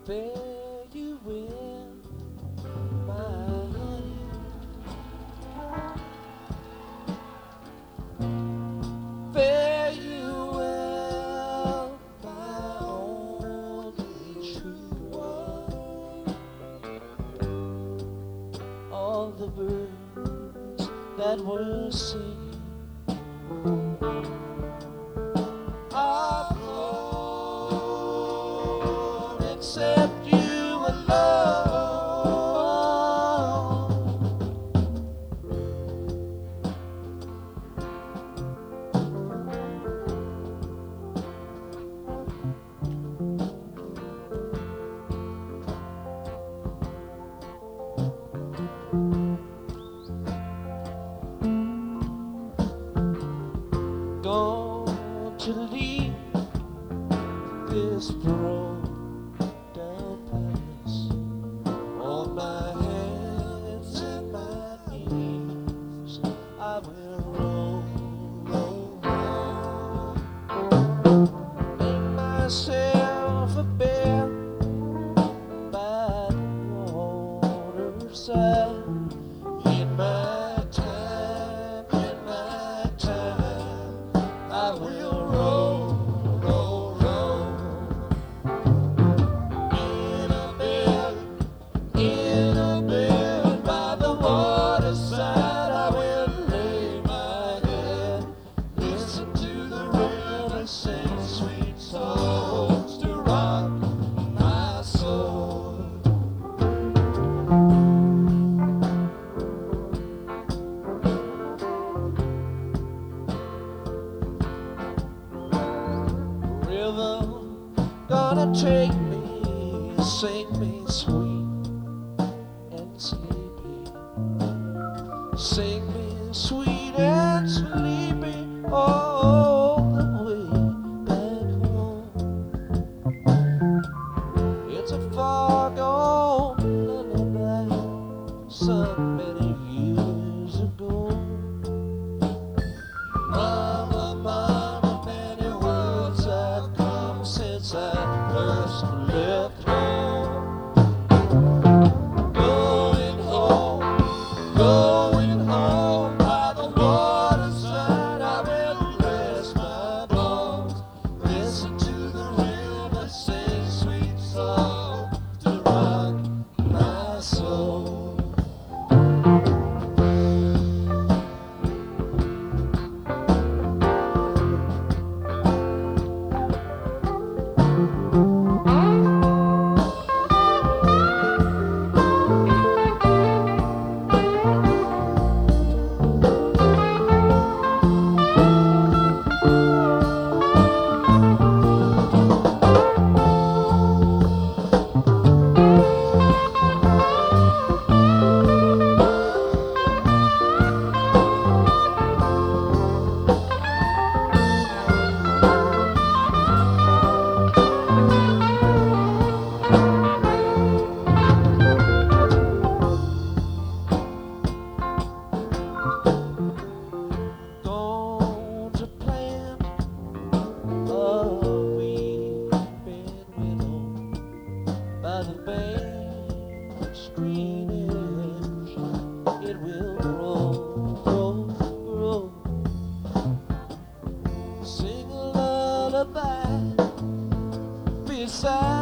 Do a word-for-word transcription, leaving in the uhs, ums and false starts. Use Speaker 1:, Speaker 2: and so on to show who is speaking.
Speaker 1: Fare you well, my honey. Fare you well, my only true one. All the birds that were singing are flown, except you alone. Going to leave this broke down palace on my hands and my knees. I will roll, roll, roll, make myself a bed by the waterside. In my time, in my time, I will roll, roll, roll, in a bed, in a bed by the waterside. I will lay my head, listen to the river sing sweet songs to rock my soul. River gonna take me, sing me sweet and sleepy, sing me sweet and sleepy all the way back home. It's a far gone lullaby sung many years ago. Mama, mama, many worlds have come since I first left home. Going home, going home by the waterside. I will rest my bones, listen to the river sing sweet songs to rock my soul. Going to plant a weeping willow by the bank's green edge. It will grow, grow, grow, sing a lullaby beside